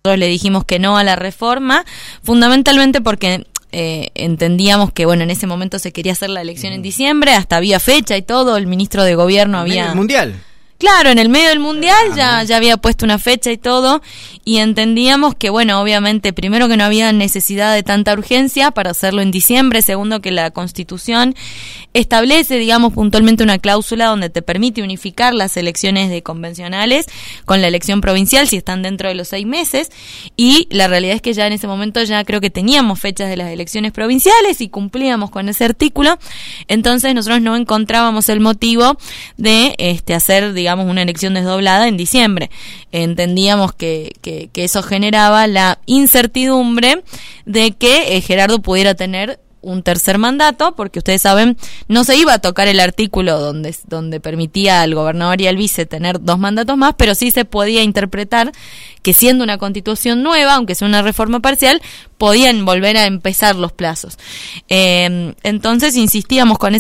Nosotros le dijimos que no a la reforma, fundamentalmente porque entendíamos que, bueno, en ese momento se quería hacer la elección en diciembre, hasta había fecha y todo, el ministro de gobierno había... ¿El mundial? Claro, en el medio del mundial ya había puesto una fecha y todo, y entendíamos que, bueno, obviamente, primero que no había necesidad de tanta urgencia para hacerlo en diciembre, segundo que la Constitución establece, digamos, puntualmente una cláusula donde te permite unificar las elecciones de convencionales con la elección provincial si están dentro de los 6 meses, y la realidad es que ya en ese momento ya creo que teníamos fechas de las elecciones provinciales y cumplíamos con ese artículo, entonces nosotros no encontrábamos el motivo de hacer, digamos, una elección desdoblada en diciembre. Entendíamos que eso generaba la incertidumbre de que Gerardo pudiera tener un tercer mandato, porque ustedes saben, no se iba a tocar el artículo donde permitía al gobernador y al vice tener 2 mandatos más, pero sí se podía interpretar que siendo una constitución nueva, aunque sea una reforma parcial, podían volver a empezar los plazos. Entonces insistíamos con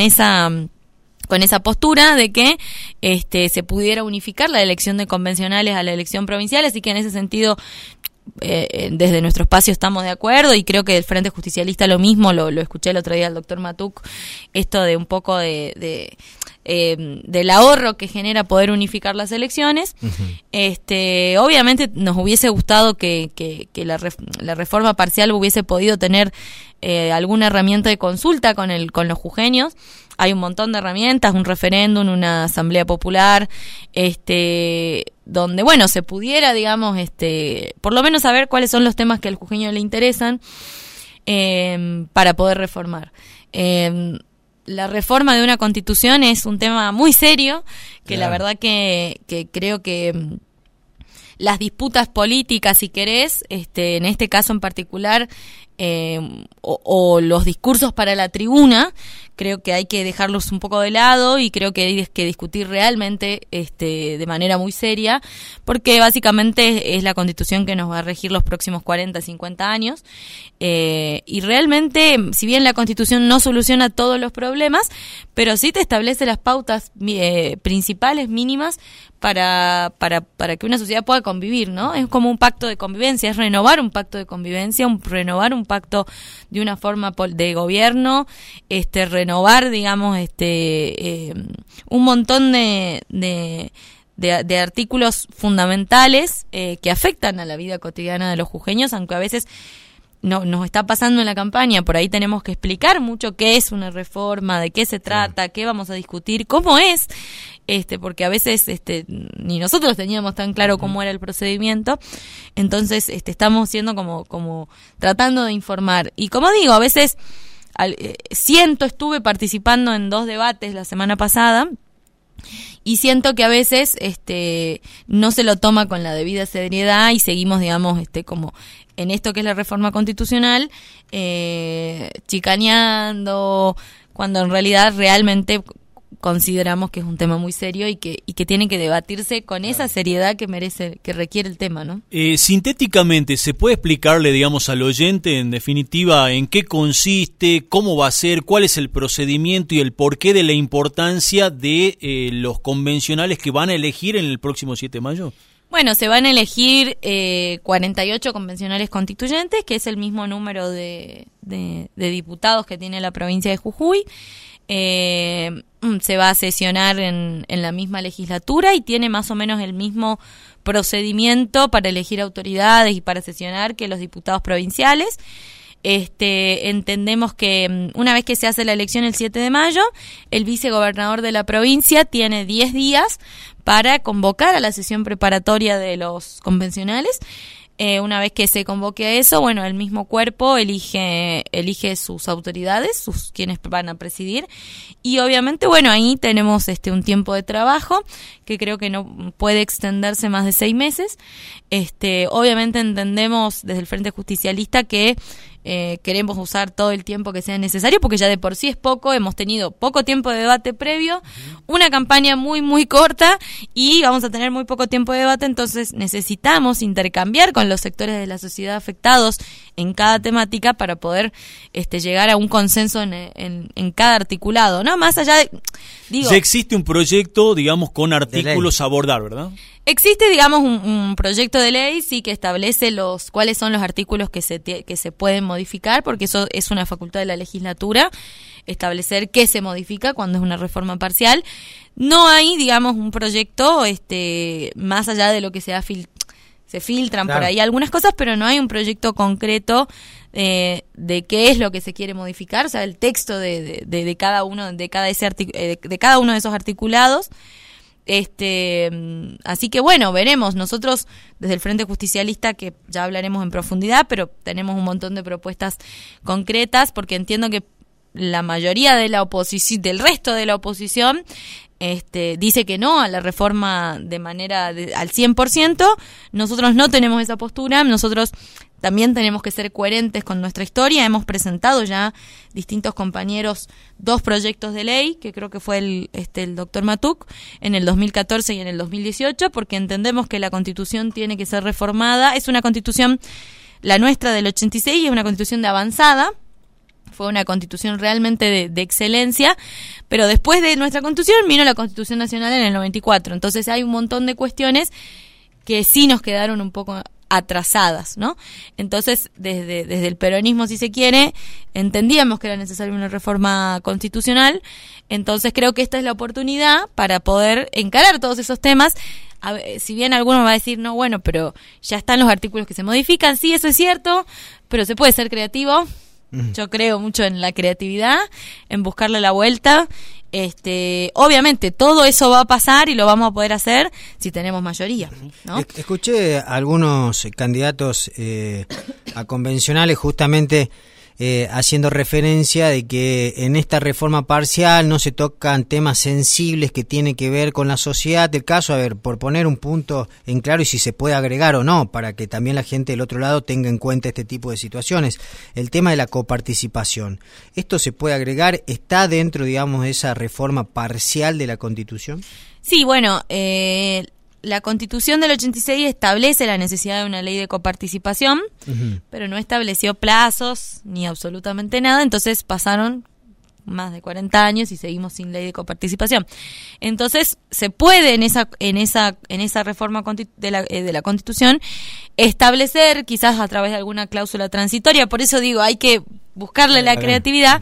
esa postura de que se pudiera unificar la elección de convencionales a la elección provincial, así que en ese sentido desde nuestro espacio estamos de acuerdo, y creo que del Frente Justicialista lo mismo, lo escuché el otro día al doctor Matuc, esto de un poco del ahorro que genera poder unificar las elecciones. Obviamente nos hubiese gustado que la reforma parcial hubiese podido tener alguna herramienta de consulta con los jujeños. Hay un montón de herramientas, un referéndum, una asamblea popular, donde, bueno, se pudiera, digamos, por lo menos saber cuáles son los temas que al jujeño le interesan, para poder reformar. La reforma de una constitución es un tema muy serio, que la verdad que creo que las disputas políticas, si querés, en este caso en particular, o los discursos para la tribuna, creo que hay que dejarlos un poco de lado, y creo que hay que discutir realmente de manera muy seria, porque básicamente es la Constitución que nos va a regir los próximos 40, 50 años, y realmente, si bien la Constitución no soluciona todos los problemas, pero sí te establece las pautas principales, mínimas, para que una sociedad pueda convivir, ¿no? Es como un pacto de convivencia, es renovar un pacto de convivencia, renovar un pacto de una forma de gobierno, renovar, digamos, un montón de artículos fundamentales que afectan a la vida cotidiana de los jujeños, aunque a veces no nos está pasando en la campaña. Por ahí tenemos que explicar mucho qué es una reforma, de qué se trata, qué vamos a discutir, cómo es, porque a veces ni nosotros teníamos tan claro cómo era el procedimiento. Entonces estamos siendo como tratando de informar, y como digo, a veces estuve participando en 2 debates la semana pasada, y siento que a veces no se lo toma con la debida seriedad, y seguimos, digamos, como en esto que es la reforma constitucional, chicaneando, cuando en realidad realmente consideramos que es un tema muy serio y que tiene que debatirse con esa seriedad que requiere el tema, ¿no? Sintéticamente, ¿se puede explicarle, digamos, al oyente, en definitiva, en qué consiste, cómo va a ser, cuál es el procedimiento y el porqué de la importancia de los convencionales que van a elegir en el próximo 7 de mayo? Bueno, se van a elegir 48 convencionales constituyentes, que es el mismo número de diputados que tiene la provincia de Jujuy. Se va a sesionar en la misma legislatura, y tiene más o menos el mismo procedimiento para elegir autoridades y para sesionar que los diputados provinciales. Entendemos que una vez que se hace la elección el 7 de mayo, el vicegobernador de la provincia tiene 10 días para convocar a la sesión preparatoria de los convencionales. Una vez que se convoque a eso, bueno, el mismo cuerpo elige sus autoridades, quienes van a presidir, y obviamente, bueno, ahí tenemos un tiempo de trabajo que creo que no puede extenderse más de 6 meses. Obviamente entendemos desde el Frente Justicialista que queremos usar todo el tiempo que sea necesario, porque ya de por sí es poco, hemos tenido poco tiempo de debate previo, una campaña muy muy corta, y vamos a tener muy poco tiempo de debate. Entonces necesitamos intercambiar con los sectores de la sociedad afectados en cada temática para poder llegar a un consenso en cada articulado, ¿no? Más allá de... Ya existe un proyecto, digamos, con artículos a abordar, ¿verdad? Existe, digamos, un proyecto de ley, sí, que establece cuáles son los artículos que se pueden modificar, porque eso es una facultad de la legislatura, establecer qué se modifica cuando es una reforma parcial. No hay, digamos, un proyecto más allá de lo que se filtran por ahí algunas cosas, pero no hay un proyecto concreto de qué es lo que se quiere modificar, o sea, el texto de cada uno de cada uno de esos articulados. Así que bueno, veremos. Nosotros desde el Frente Justicialista, que ya hablaremos en profundidad, pero tenemos un montón de propuestas concretas, porque entiendo que la mayoría de la oposición, del resto de la oposición, dice que no a la reforma de manera al 100%. Nosotros no tenemos esa postura. Nosotros también tenemos que ser coherentes con nuestra historia. Hemos presentado ya distintos compañeros 2 proyectos de ley, que creo que fue el doctor Matuk, en el 2014 y en el 2018, porque entendemos que la Constitución tiene que ser reformada. Es una Constitución, la nuestra del 86, y es una Constitución de avanzada. Fue una Constitución realmente de excelencia, pero después de nuestra Constitución vino la Constitución Nacional en el 94. Entonces hay un montón de cuestiones que sí nos quedaron un poco atrasadas, ¿no? Entonces, desde el peronismo, si se quiere, entendíamos que era necesaria una reforma constitucional. Entonces creo que esta es la oportunidad para poder encarar todos esos temas. Si bien alguno me va a decir, no, bueno, pero ya están los artículos que se modifican. Sí, eso es cierto, pero se puede ser creativo. Yo creo mucho en la creatividad, en buscarle la vuelta. Obviamente todo eso va a pasar y lo vamos a poder hacer si tenemos mayoría, ¿no? Escuché a algunos candidatos a convencionales justamente haciendo referencia de que en esta reforma parcial no se tocan temas sensibles que tienen que ver con la sociedad. El caso, a ver, por poner un punto en claro y si se puede agregar o no, para que también la gente del otro lado tenga en cuenta este tipo de situaciones, el tema de la coparticipación. ¿Esto se puede agregar? ¿Está dentro, digamos, de esa reforma parcial de la Constitución? Sí, bueno, la Constitución del 86 establece la necesidad de una ley de coparticipación, pero no estableció plazos ni absolutamente nada. Entonces pasaron más de 40 años y seguimos sin ley de coparticipación. Entonces se puede en esa reforma de la Constitución establecer, quizás a través de alguna cláusula transitoria. Por eso digo, hay que buscarle la creatividad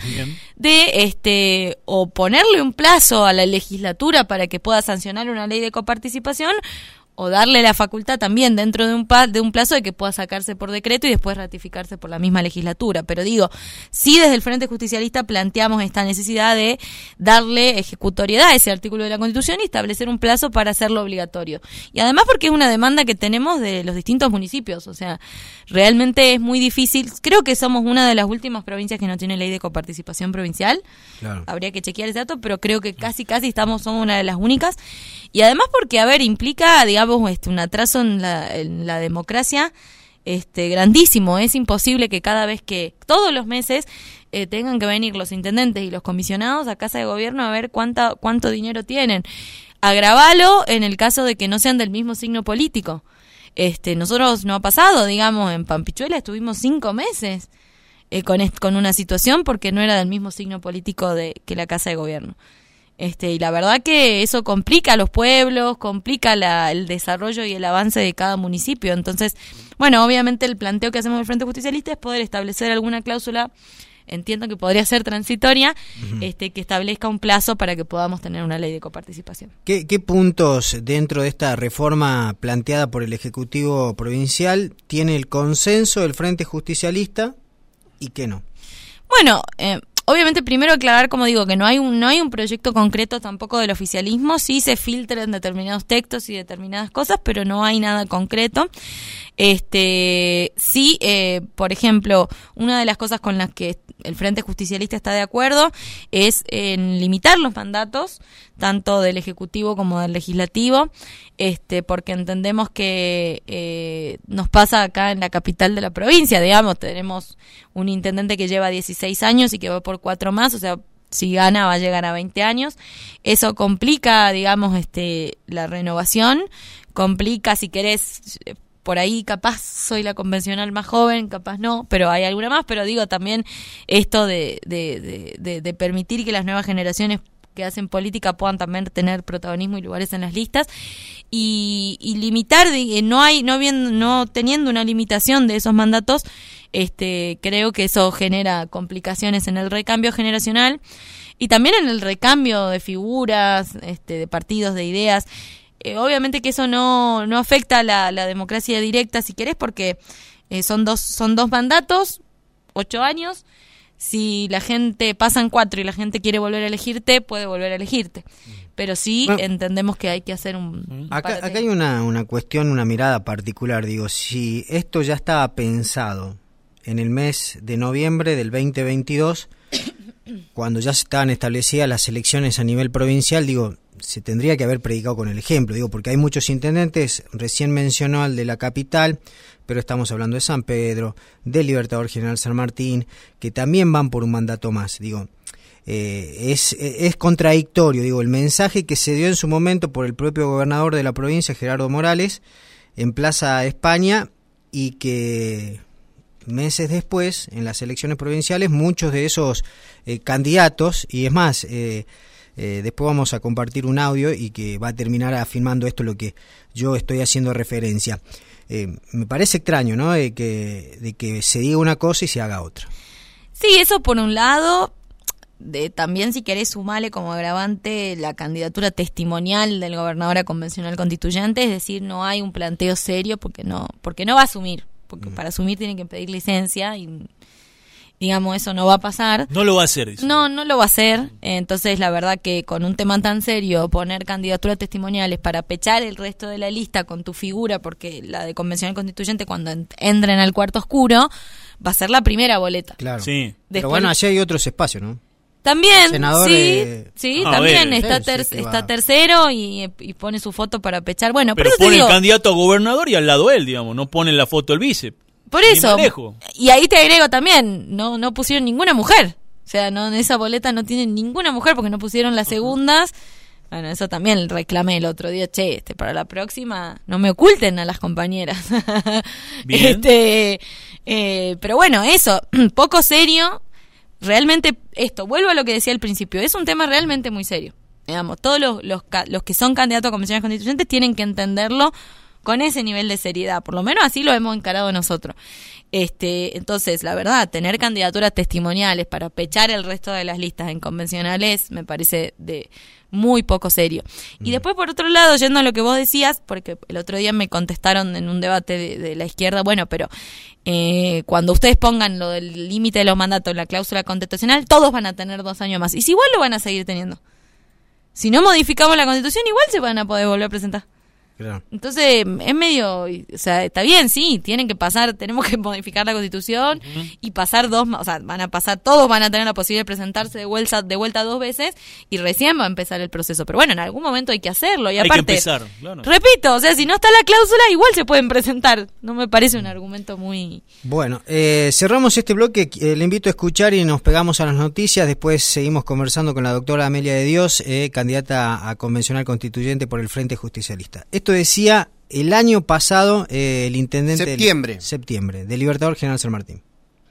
de o ponerle un plazo a la legislatura para que pueda sancionar una ley de coparticipación, o darle la facultad también dentro de un plazo de que pueda sacarse por decreto y después ratificarse por la misma legislatura. Pero digo, sí, desde el Frente Justicialista planteamos esta necesidad de darle ejecutoriedad a ese artículo de la Constitución y establecer un plazo para hacerlo obligatorio. Y además porque es una demanda que tenemos de los distintos municipios. O sea, realmente es muy difícil. Creo que somos una de las últimas provincias que no tiene ley de coparticipación provincial. Claro. Habría que chequear ese dato, pero creo que casi somos una de las únicas. Y además porque, a ver, implica, digamos, un atraso en la democracia grandísimo. Es imposible que todos los meses tengan que venir los intendentes y los comisionados a Casa de Gobierno a ver cuánto dinero tienen. Agravalo en el caso de que no sean del mismo signo político. Nosotros no ha pasado, digamos, en Pampichuela estuvimos 5 meses con una situación porque no era del mismo signo político que la Casa de Gobierno. Y la verdad que eso complica a los pueblos, complica el desarrollo y el avance de cada municipio. Entonces, bueno, obviamente el planteo que hacemos del Frente Justicialista es poder establecer alguna cláusula, entiendo que podría ser transitoria, que establezca un plazo para que podamos tener una ley de coparticipación. ¿Qué puntos dentro de esta reforma planteada por el Ejecutivo Provincial tiene el consenso del Frente Justicialista y qué no? Bueno, obviamente primero aclarar, como digo, que no hay un proyecto concreto tampoco del oficialismo. Sí se filtran determinados textos y determinadas cosas, pero no hay nada concreto. Sí, por ejemplo, una de las cosas con las que el Frente Justicialista está de acuerdo es en limitar los mandatos, tanto del Ejecutivo como del Legislativo, porque entendemos que nos pasa acá en la capital de la provincia, digamos, tenemos un intendente que lleva 16 años y que va por 4 más, o sea, si gana va a llegar a 20 años. Eso complica, digamos, la renovación, complica, si querés, por ahí capaz soy la convencional más joven, capaz no, pero hay alguna más, pero digo también esto de permitir que las nuevas generaciones que hacen política puedan también tener protagonismo y lugares en las listas, y limitar, no teniendo una limitación de esos mandatos, creo que eso genera complicaciones en el recambio generacional y también en el recambio de figuras, de partidos, de ideas. Obviamente que eso no afecta a la democracia directa, si querés, porque son dos mandatos, 8 años. Si la gente pasan 4 y la gente quiere volver a elegirte, puede volver a elegirte. Pero sí entendemos que hay que hacer un... Acá hay una cuestión, una mirada particular. Digo, si esto ya estaba pensado en el mes de noviembre del 2022, cuando ya se estaban establecidas las elecciones a nivel provincial, digo, se tendría que haber predicado con el ejemplo, digo, porque hay muchos intendentes, recién mencionó al de la capital, pero estamos hablando de San Pedro, del Libertador General San Martín, que también van por un mandato más, digo, es contradictorio, digo, el mensaje que se dio en su momento por el propio gobernador de la provincia, Gerardo Morales, en Plaza España, y que meses después, en las elecciones provinciales, muchos de esos candidatos, y es más, después vamos a compartir un audio y que va a terminar afirmando esto lo que yo estoy haciendo referencia. Me parece extraño, ¿no? De que se diga una cosa y se haga otra. Sí, eso por un lado. También, si querés, sumarle como agravante la candidatura testimonial del gobernador a convencional constituyente, es decir, no hay un planteo serio porque no va a asumir, porque para asumir tienen que pedir licencia y digamos, eso no va a pasar. No lo va a hacer. Dice. No lo va a hacer. Entonces, la verdad que con un tema tan serio, poner candidaturas testimoniales para pechar el resto de la lista con tu figura, porque la de convencional constituyente, cuando entren al cuarto oscuro, va a ser la primera boleta. Claro. Sí. Después, pero bueno, allí hay otros espacios, ¿no? También, senador, sí, también ver, está tercero y pone su foto para pechar. Bueno, pero por eso pone te digo, el candidato a gobernador y al lado él, digamos, no pone la foto del vice. por eso, y ahí te agrego también, no pusieron ninguna mujer. O sea, no, en esa boleta no tienen ninguna mujer porque no pusieron las segundas. Bueno, eso también reclamé el otro día, para la próxima no me oculten a las compañeras. Bien. Pero bueno, eso, poco serio. Realmente esto, vuelvo a lo que decía al principio, es un tema realmente muy serio. Digamos, todos los que son candidatos a convenciones constituyentes tienen que entenderlo con ese nivel de seriedad, por lo menos así lo hemos encarado nosotros. Entonces, la verdad, tener candidaturas testimoniales para pechar el resto de las listas en convencionales me parece de muy poco serio. Y después, por otro lado, yendo a lo que vos decías, porque el otro día me contestaron en un debate de la izquierda, bueno, pero cuando ustedes pongan lo del límite de los mandatos en la cláusula constitucional, todos van a tener 2 años más. Y si igual lo van a seguir teniendo. Si no modificamos la Constitución, igual se van a poder volver a presentar. Claro. Entonces, es medio, o sea, está bien, sí, tienen que pasar, tenemos que modificar la Constitución y pasar todos van a tener la posibilidad de presentarse de vuelta 2 veces y recién va a empezar el proceso. Pero bueno, en algún momento hay que hacerlo y aparte, hay que empezar, claro. Repito, o sea, si no está la cláusula, igual se pueden presentar. No me parece un argumento muy... Bueno, cerramos este bloque, le invito a escuchar y nos pegamos a las noticias, después seguimos conversando con la doctora Amelia de Dios, candidata a convencional constituyente por el Frente Justicialista. Esto decía el año pasado el intendente septiembre del Libertador General San Martín.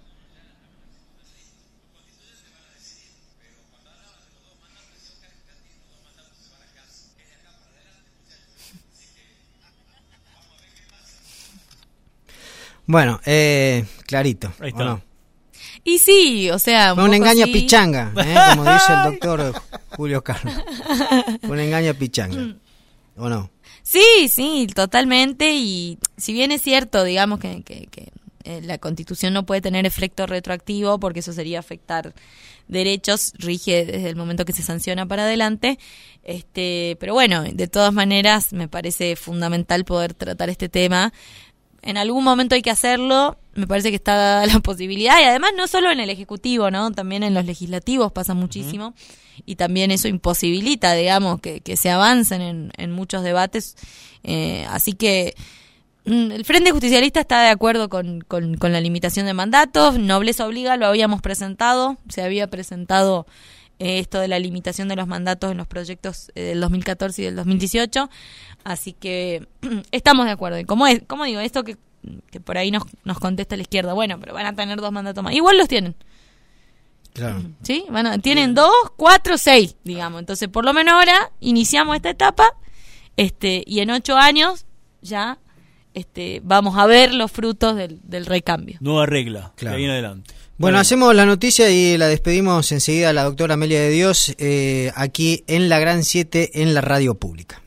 Bueno, clarito. Ahí está. ¿O no? Y sí, o sea... Fue un engaño sí. a pichanga, como dice el doctor Julio Carlos. Fue un engaño a pichanga, ¿o no? Sí, totalmente. Y si bien es cierto, digamos, que la Constitución no puede tener efecto retroactivo, porque eso sería afectar derechos, rige desde el momento que se sanciona para adelante. Pero bueno, de todas maneras, me parece fundamental poder tratar este tema. En algún momento hay que hacerlo, me parece que está dada la posibilidad, y además no solo en el Ejecutivo, ¿no? También en los legislativos pasa muchísimo, y también eso imposibilita, digamos, que se avancen en muchos debates, así que el Frente Justicialista está de acuerdo con la limitación de mandatos. Nobleza Obliga lo habíamos presentado, se había presentado esto de la limitación de los mandatos en los proyectos del 2014 y del 2018, así que estamos de acuerdo. Y como digo, esto que por ahí nos contesta la izquierda, bueno, pero van a tener 2 mandatos más, igual los tienen. Claro. ¿Sí? Tienen 2, 4, 6, digamos. Entonces, por lo menos ahora iniciamos esta etapa, y en 8 años ya vamos a ver los frutos del recambio. Nueva regla, claro. De ahí en adelante. Bueno, hacemos la noticia y la despedimos enseguida a la doctora Amelia de Dios, aquí en la Gran 7, en la radio pública.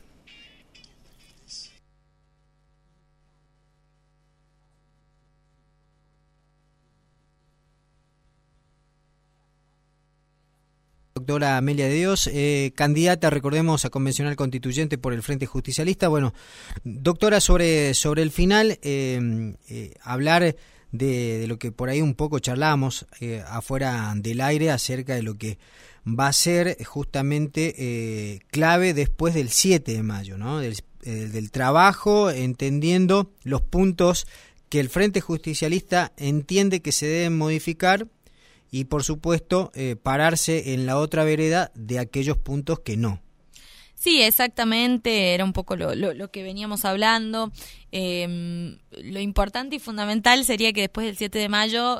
Doctora Amelia de Dios, candidata, recordemos, a convencional constituyente por el Frente Justicialista. Bueno, doctora, sobre el final, hablar de lo que por ahí un poco charlamos afuera del aire acerca de lo que va a ser justamente clave después del 7 de mayo, ¿no? Del trabajo, entendiendo los puntos que el Frente Justicialista entiende que se deben modificar y, por supuesto, pararse en la otra vereda de aquellos puntos que no. Sí, exactamente, era un poco lo que veníamos hablando. Lo importante y fundamental sería que después del 7 de mayo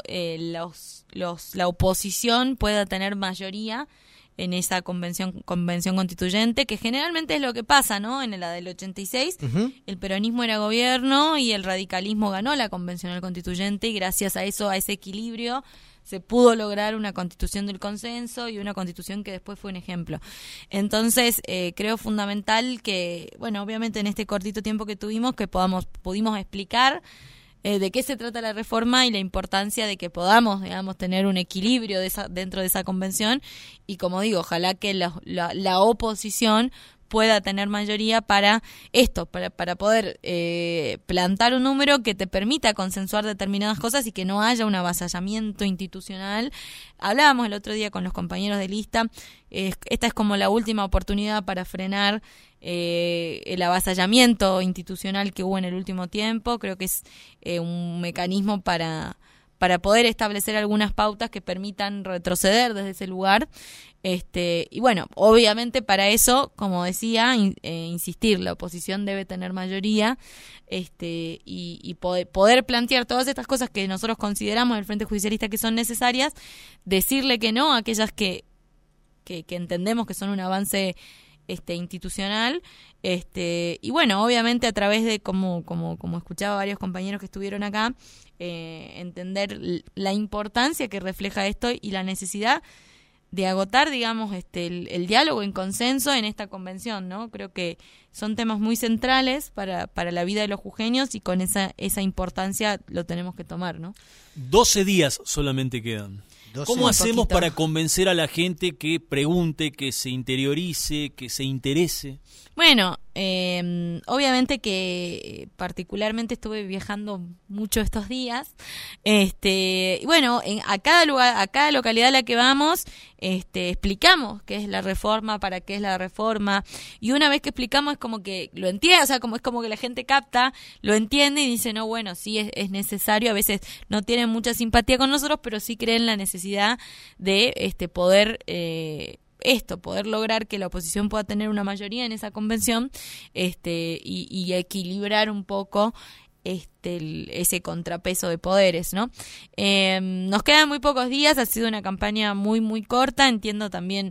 la oposición pueda tener mayoría en esa convención constituyente, que generalmente es lo que pasa, ¿no? En la del 86, el peronismo era gobierno y el radicalismo ganó la convencional constituyente, y gracias a eso, a ese equilibrio, se pudo lograr una constitución del consenso y una constitución que después fue un ejemplo. Entonces, creo fundamental que, bueno, obviamente en este cortito tiempo que tuvimos, que pudimos explicar de qué se trata la reforma y la importancia de que podamos, digamos, tener un equilibrio dentro de esa convención, y, como digo, ojalá que la oposición pueda tener mayoría para esto, para poder plantar un número que te permita consensuar determinadas cosas y que no haya un avasallamiento institucional. Hablábamos el otro día con los compañeros de lista, esta es como la última oportunidad para frenar el avasallamiento institucional que hubo en el último tiempo. Creo que es un mecanismo para poder establecer algunas pautas que permitan retroceder desde ese lugar. Y bueno, obviamente para eso, como decía, insistir, la oposición debe tener mayoría, y poder plantear todas estas cosas que nosotros consideramos del Frente Justicialista que son necesarias, decirle que no a aquellas que entendemos que son un avance institucional, y bueno, obviamente a través de, como escuchaba varios compañeros que estuvieron acá, entender la importancia que refleja esto y la necesidad de agotar, digamos, el diálogo en consenso en esta convención, ¿no? Creo que son temas muy centrales para la vida de los jujeños, y con esa importancia lo tenemos que tomar, ¿no? 12 días solamente quedan. ¿Cómo hacemos para convencer a la gente que pregunte, que se interiorice, que se interese? Bueno, obviamente que particularmente estuve viajando mucho estos días, y bueno, a cada lugar, a cada localidad a la que vamos, explicamos qué es la reforma, para qué es la reforma, y una vez que explicamos es como que lo entiende, o sea, es como que la gente capta, lo entiende y dice, no, bueno, sí es necesario. A veces no tienen mucha simpatía con nosotros, pero sí creen la necesidad de poder poder lograr que la oposición pueda tener una mayoría en esa convención, y equilibrar un poco ese contrapeso de poderes, ¿no? Nos quedan muy pocos días, ha sido una campaña muy, muy corta, entiendo también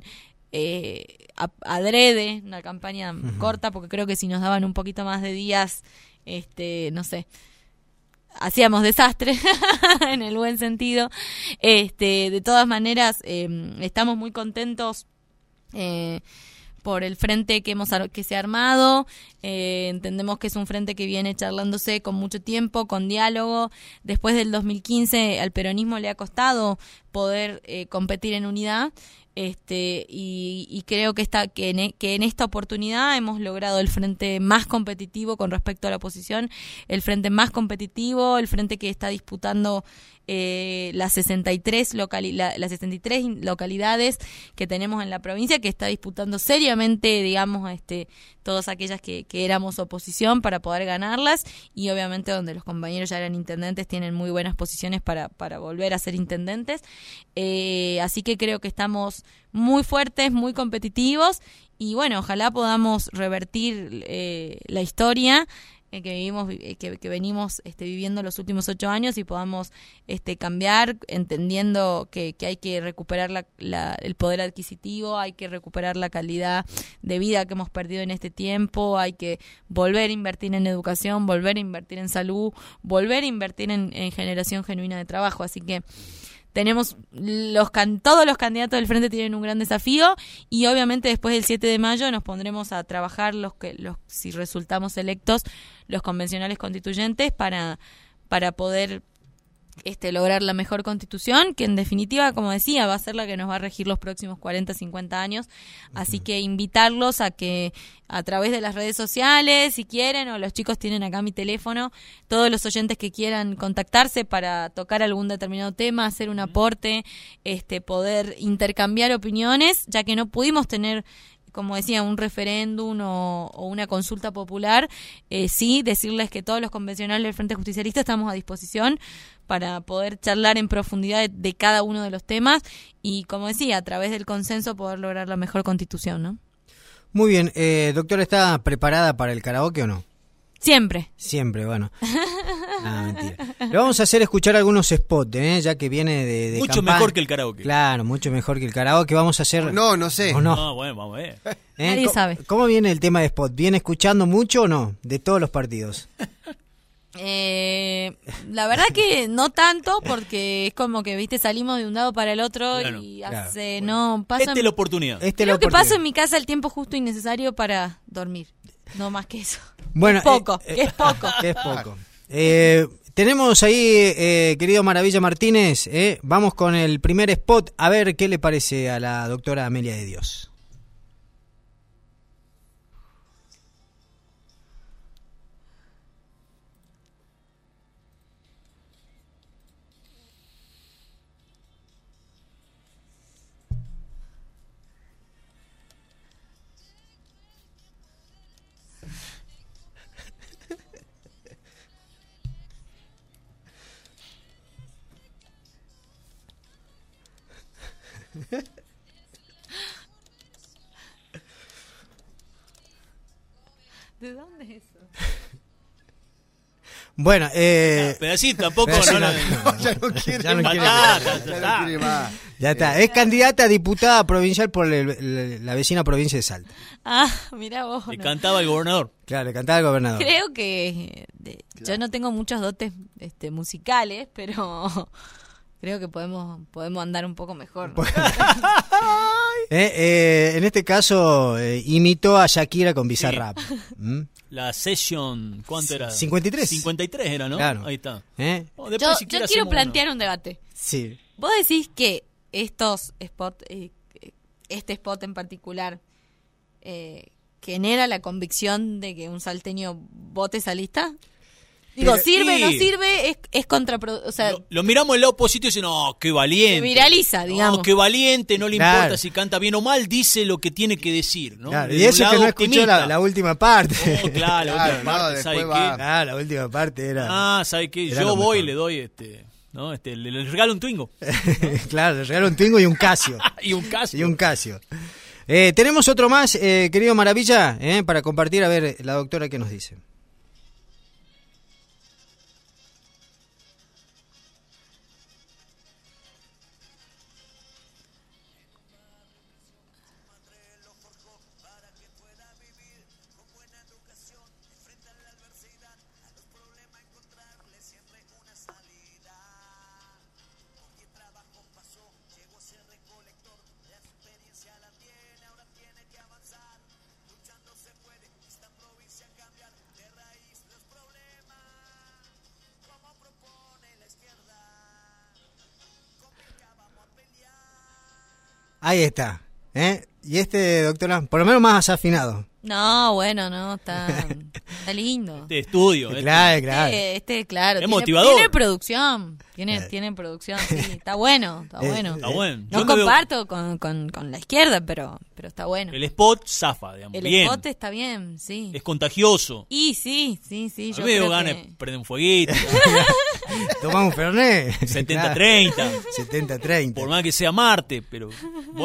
adrede, una campaña corta, porque creo que si nos daban un poquito más de días, no sé, hacíamos desastre en el buen sentido. De todas maneras, estamos muy contentos por el frente que se ha armado. Entendemos que es un frente que viene charlándose con mucho tiempo, con diálogo. Después del 2015 al peronismo le ha costado poder competir en unidad, y creo que en esta oportunidad hemos logrado el frente más competitivo con respecto a la oposición, el frente más competitivo, el frente que está disputando las 63 localidades que tenemos en la provincia, que está disputando seriamente, digamos, todas aquellas que éramos oposición para poder ganarlas, y obviamente donde los compañeros ya eran intendentes tienen muy buenas posiciones para volver a ser intendentes. Así que creo que estamos muy fuertes, muy competitivos, y bueno, ojalá podamos revertir la historia que venimos viviendo los últimos 8 años y podamos cambiar, entendiendo que hay que recuperar el poder adquisitivo, hay que recuperar la calidad de vida que hemos perdido en este tiempo, hay que volver a invertir en educación, volver a invertir en salud, volver a invertir en generación genuina de trabajo. Así que tenemos todos los candidatos del frente tienen un gran desafío y obviamente después del 7 de mayo nos pondremos a trabajar si resultamos electos, los convencionales constituyentes para poder lograr la mejor constitución, que en definitiva, como decía, va a ser la que nos va a regir los próximos 40, 50 años. Así que invitarlos a que a través de las redes sociales, si quieren, o los chicos tienen acá mi teléfono, todos los oyentes que quieran contactarse para tocar algún determinado tema, hacer un aporte, poder intercambiar opiniones, ya que no pudimos tener, como decía, un referéndum o una consulta popular. Sí, decirles que todos los convencionales del Frente Justicialista estamos a disposición para poder charlar en profundidad de cada uno de los temas y, como decía, a través del consenso poder lograr la mejor constitución, ¿no? Muy bien. Doctora, ¿está preparada para el karaoke o no? Siempre. Siempre, bueno. Mentira. Le vamos a hacer escuchar algunos spots, ya que viene de mucho campaña. Mejor que el karaoke. Claro, mucho mejor que el karaoke. Vamos a hacer... No sé. ¿O no? No, bueno, vamos a ver. Nadie sabe. ¿Cómo viene el tema de spot? ¿Viene escuchando mucho o no? De todos los partidos. La verdad que no tanto, porque es como que, viste, salimos de un lado para el otro, claro, y claro. no pasa. Esta es la oportunidad. Creo que paso en mi casa el tiempo justo y necesario para dormir. No más que eso. Bueno, es poco, es poco. Que es poco. Tenemos ahí, querido Maravilla Martínez, vamos con el primer spot, a ver qué le parece a la doctora Amelia de Dios. ¿De dónde es eso? Bueno, pero así tampoco pero así no, Ya no quiere ya no más. quiere Ya no quiere más. ya está, es candidata a diputada provincial por la vecina provincia de Salta. Ah, mira vos. le no. cantaba el gobernador. Claro, le cantaba el gobernador. Creo que yo no tengo muchos dotes musicales, pero creo que podemos andar un poco mejor, ¿no? En este caso, imitó a Shakira con Bizarrap. ¿Mm? La session, ¿cuánto era? 53. 53 era, ¿no? Claro. Ahí está. Oh, Yo quiero plantear un debate. Sí. ¿Vos decís que estos spots, este spot en particular, genera la convicción de que un salteño vote esa lista? Digo, Pero, ¿sirve, y- no sirve? Es contraproducente. O sea, Lo miramos el lado positivo y dice, no, qué valiente. se viraliza, digamos. No, qué valiente, no le Claro. importa si canta bien o mal, dice lo que tiene que decir, ¿no? Claro, De y un eso que lado no escuchó optimista. la última parte. Oh, claro, la Claro, última parte, no, ¿sabe después qué? va. Ah, la última parte era... Ah, ¿sabe qué? Era Yo lo voy y mejor. le doy, ¿no? Le regalo un Twingo. Claro, le regaló un Twingo y un Casio. Y un Casio. Y un Casio. Tenemos otro más, querido Maravilla, para compartir, a ver, la doctora qué nos dice. Ahí está, y doctora, por lo menos más afinado. No, bueno, no, está lindo. De estudio. Claro, claro. Claro, Es tiene, motivador. tiene producción, tiene producción, sí, está bueno, está bueno. Está bueno. No Yo no veo- comparto con la izquierda, pero está bueno. El spot zafa, digamos. El bien. spot está bien, sí. Es contagioso. Y sí, A yo mí me dio creo ganas que... de prender un fueguito. Tomamos un Fernet. 70-30. 70-30. Por más que sea Marte, pero bueno.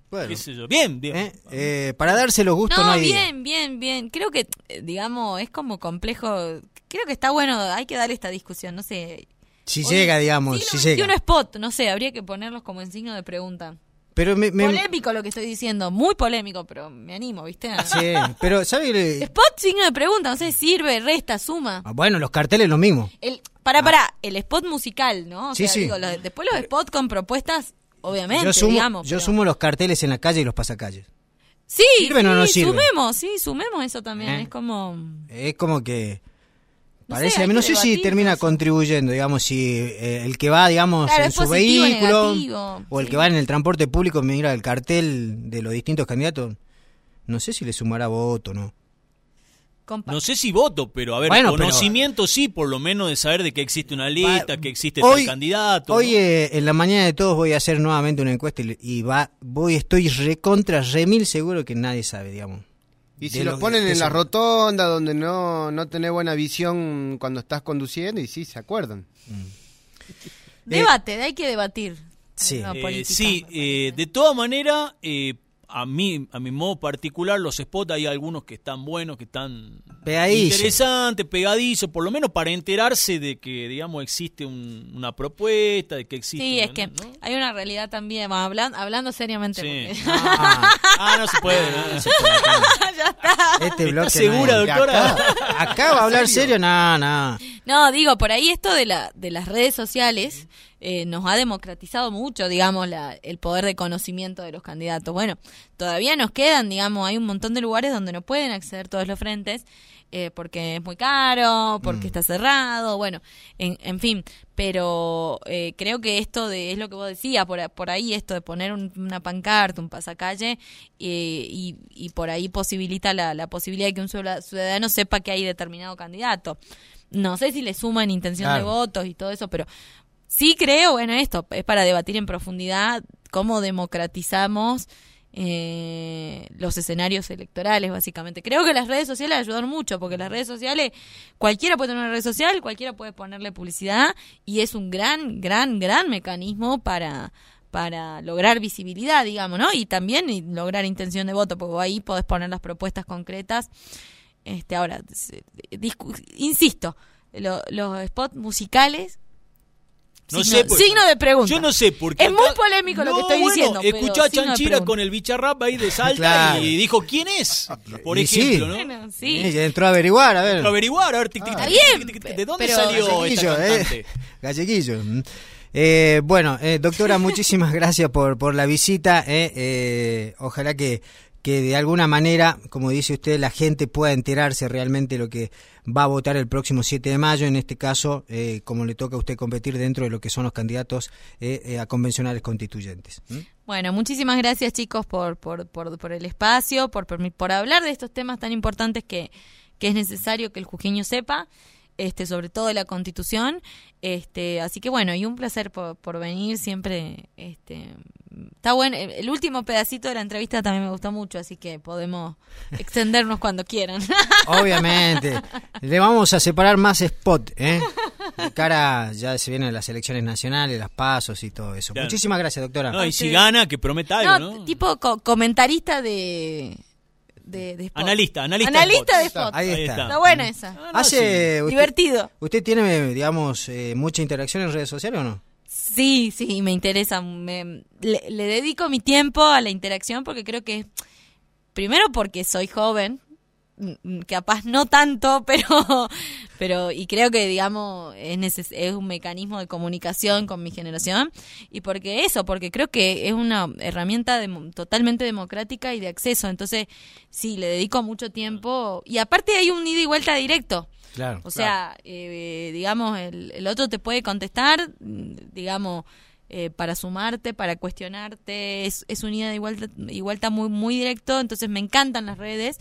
Bueno. ¿Qué sé yo? Bien. Para darse los gustos no hay día. bien. Creo que, digamos, es como complejo. Creo que está bueno, hay que dar esta discusión, no sé. Si llega, digamos, si llega. Un spot, no sé, habría que ponerlos como en signo de pregunta. Pero polémico lo que estoy diciendo, muy polémico, pero me animo, ¿viste? Sí, pero ¿sabes? Spot, signo de pregunta, no sé, sirve, resta, suma. Bueno, los carteles lo mismo. El spot musical, ¿no? O sea, sí. digo, después los spots con propuestas, obviamente, yo sumo los carteles en la calle y los pasacalles. Sí, ¿Sirven o no sirven? Sumemos eso también, es como que... Parece, no sé si termina contribuyendo, digamos, si el que va, digamos, claro, en su vehículo o el que va en el transporte público mira el cartel de los distintos candidatos, no sé si le sumará voto, ¿no? No sé si voto, pero a ver, conocimiento sí, por lo menos de saber de que existe una lista, que existe tal candidato. Hoy en la mañana de todos voy a hacer nuevamente una encuesta estoy remil seguro que nadie sabe, digamos. Y si los ponen en la rotonda donde no tenés buena visión cuando estás conduciendo, y sí, se acuerdan. Hay que debatir. Sí, de todas maneras, a mi modo particular, los spots hay algunos que están buenos, que están interesantes, pegadizos, por lo menos para enterarse de que, digamos, existe una propuesta, de que existe... Sí, es que hay una realidad también, hablando seriamente. Sí. Porque... no se puede. No se puede. Ya está. ¿Estás segura, doctora? Acá va a hablar serio, no. No, digo, por ahí esto de las redes sociales nos ha democratizado mucho, digamos, el poder de conocimiento de los candidatos. Bueno, todavía nos quedan, digamos, hay un montón de lugares donde no pueden acceder todos los frentes, porque es muy caro, porque está cerrado, bueno, en fin, pero creo que esto es lo que vos decías, por ahí esto de poner una pancarta, un pasacalle, y por ahí posibilita la posibilidad de que un ciudadano sepa que hay determinado candidato. No sé si le suman intención de votos y todo eso, pero sí creo, esto es para debatir en profundidad cómo democratizamos los escenarios electorales, básicamente. Creo que las redes sociales ayudan mucho, porque las redes sociales, cualquiera puede tener una red social, cualquiera puede ponerle publicidad, y es un gran mecanismo para lograr visibilidad, digamos, ¿no? Y también lograr intención de voto, porque ahí podés poner las propuestas concretas. Ahora, insisto, los spots musicales... signo de pregunta. Yo no sé por qué. Es muy polémico lo que estoy diciendo. Escuchó a Chanchira con el Bicharrap ahí de Salta y dijo ¿quién es? Por ejemplo, ¿no? Bueno, sí. Entró a averiguar, a ver. Está bien. ¿De dónde salió esta cantante? Galleguillo. Bueno, doctora, muchísimas gracias por la visita. Ojalá que de alguna manera, como dice usted, la gente pueda enterarse realmente de lo que va a votar el próximo 7 de mayo, en este caso, como le toca a usted competir dentro de lo que son los candidatos a convencionales constituyentes. Bueno, muchísimas gracias, chicos, por el espacio, por hablar de estos temas tan importantes que es necesario que el jujeño sepa, sobre todo de la Constitución. Así que bueno, y un placer por venir siempre. Está bueno, el último pedacito de la entrevista también me gustó mucho, así que podemos extendernos cuando quieran. Obviamente. Le vamos a separar más spot, De cara, ya se vienen las elecciones nacionales, las pasos y todo eso. Claro. Muchísimas gracias, doctora. No, y si gana, que prometa algo, ¿no? Tipo comentarista de spot. Analista de spot. Ahí está. Está buena esa. Divertido. ¿Usted tiene, digamos, mucha interacción en redes sociales o no? Sí, me interesa. Le dedico mi tiempo a la interacción porque creo que, primero porque soy joven, capaz no tanto, pero y creo que, digamos, es un mecanismo de comunicación con mi generación, y porque creo que es una herramienta totalmente democrática y de acceso. Entonces, sí, le dedico mucho tiempo, y aparte hay un ida y vuelta directo. Claro. O sea, digamos, el otro te puede contestar, digamos, para sumarte, para cuestionarte, es un ida y vuelta muy, muy directo. Entonces me encantan las redes,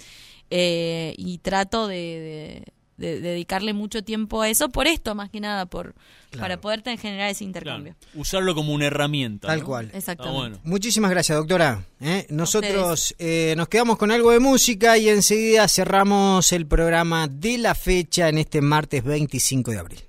y trato de dedicarle mucho tiempo a eso, por esto más que nada, para poder generar ese intercambio. Claro. Usarlo como una herramienta. Tal cual. Exactamente. Bueno. Muchísimas gracias, doctora. Nosotros nos quedamos con algo de música y enseguida cerramos el programa de la fecha en este martes 25 de abril.